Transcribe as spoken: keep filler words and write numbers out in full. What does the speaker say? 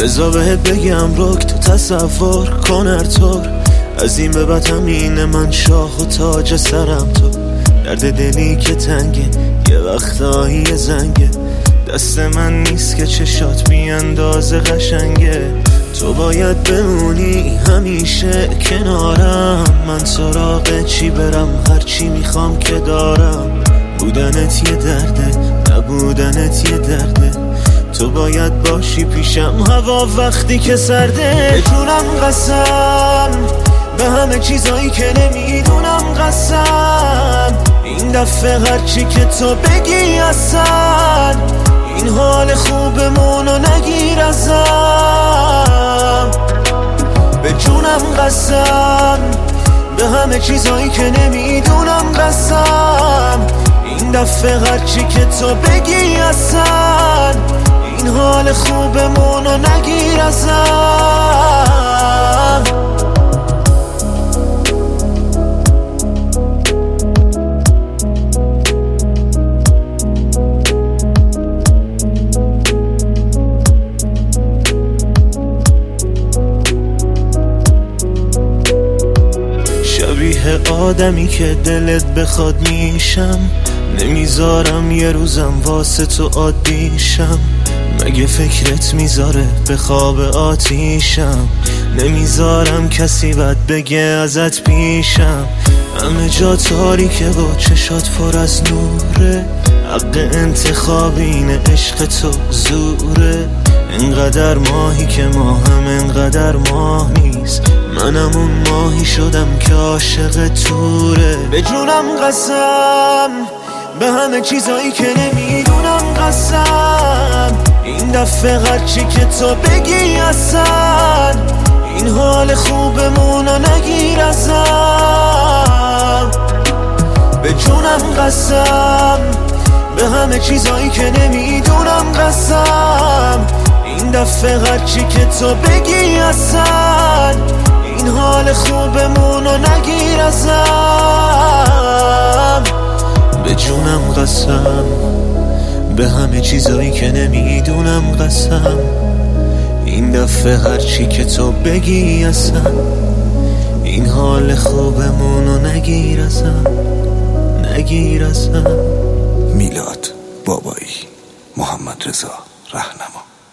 بذار بهت بگم رک تو تصور کن ارطور، از این به بعد همینه من شاه و تاج سرم تو. درد دلی که تنگه یه وقتایی زنگه، دست من نیست که چشات بی اندازه قشنگه. تو باید بمونی همیشه کنارم، من سراغ چی برم هرچی میخوام که دارم. بودنت یه درده نبودنت یه درده، تو باید باشی پیشم هوا وقتی که سرده. به جونم قسم به همه چیزایی که نمیدونم قسم، این دفعه هرچی که تو بگی اصلا این حال خوبمونو نگیر ازم. به جونم قسم به همه چیزایی که نمیدونم قسم، این دفعه هرچی که تو بگی اصلا این حال خوبمونو نگیر ازم. شبیه آدمی که دلت بخواد میشم، نمیذارم یه روزم واسه تو عادیشم. مگه فکرت میذاره به خواب آتیشم، نمیذارم کسی بد بگه ازت پیشم. همه جا تاریکه با چشات پر از نوره، حق انتخاب اینه عشق تو زوره. انقدر ماهی که ما هم انقدر ماه نیست، منم اون ماهی شدم که عاشق توره. به جونم قسم به همه چیزایی که نمیدونم قسم، این دفعه هرچی که تو بگی اصلا این حال خوبمونو نگیر ازم. به جونم قسم به همه چیزایی که نمیدونم قسم، این دفعه هرچی که تو بگی اصلا این حال خوبمونو نگیر ازم. به جونم قسم به همه چیزایی که نمیدونم قسم، این دفعه هرچی که تو بگی اصلا این حال خوبمونو نگیر ازم نگیر ازم. میلاد بابایی، محمد رضا رهنما.